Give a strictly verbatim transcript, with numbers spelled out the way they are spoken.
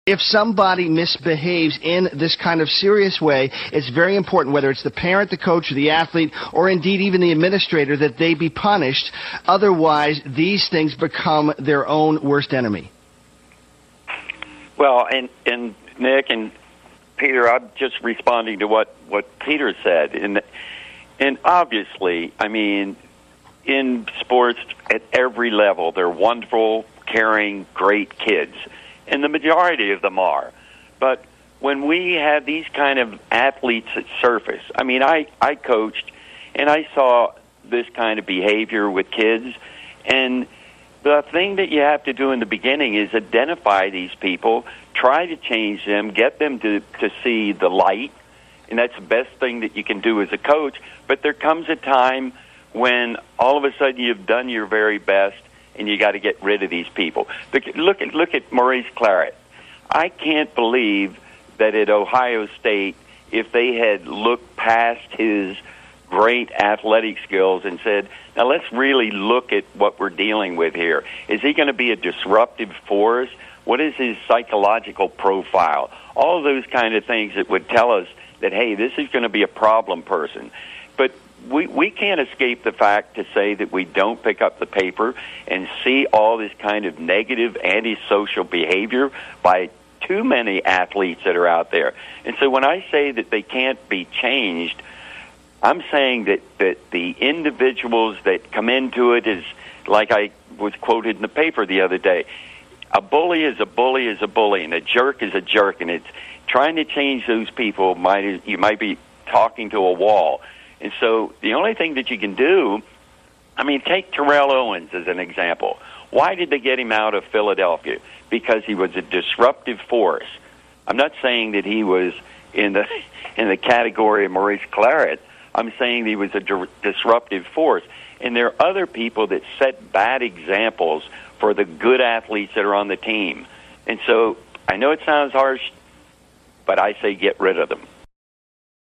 If somebody misbehaves in this kind of serious way, it's very important, whether it's the parent, the coach, or the athlete, or indeed even the administrator, that they be punished. Otherwise, these things become their own worst enemy. Well, and, and Nick and Peter, I'm just responding to what, what Peter said. And, and obviously, I mean, in sports at every level, they're wonderful, caring, great kids. And the majority of them are. But when we have these kind of athletes that surface, I mean, I, I coached, and I saw this kind of behavior with kids. And the thing that you have to do in the beginning is identify these people, try to change them, get them to, to see the light. And that's the best thing that you can do as a coach. But there comes a time when all of a sudden you've done your very best, and you got to get rid of these people. Look at look at Maurice Claret. I can't believe that at Ohio State, if they had looked past his great athletic skills and said, now let's really look at what we're dealing with here. Is he going to be a disruptive force? What is his psychological profile? All of those kind of things that would tell us that, hey, this is going to be a problem person. But We we can't escape the fact to say that we don't pick up the paper and see all this kind of negative antisocial behavior by too many athletes that are out there. And so when I say that they can't be changed, I'm saying that, that the individuals that come into it is, like I was quoted in the paper the other day, a bully is a bully is a bully, and a jerk is a jerk, and it's trying to change those people, might you might be talking to a wall. And so the only thing that you can do, I mean, take Terrell Owens as an example. Why did they get him out of Philadelphia? Because he was a disruptive force. I'm not saying that he was in the in the category of Maurice Claret. I'm saying he was a di- disruptive force. And there are other people that set bad examples for the good athletes that are on the team. And so I know it sounds harsh, but I say get rid of them.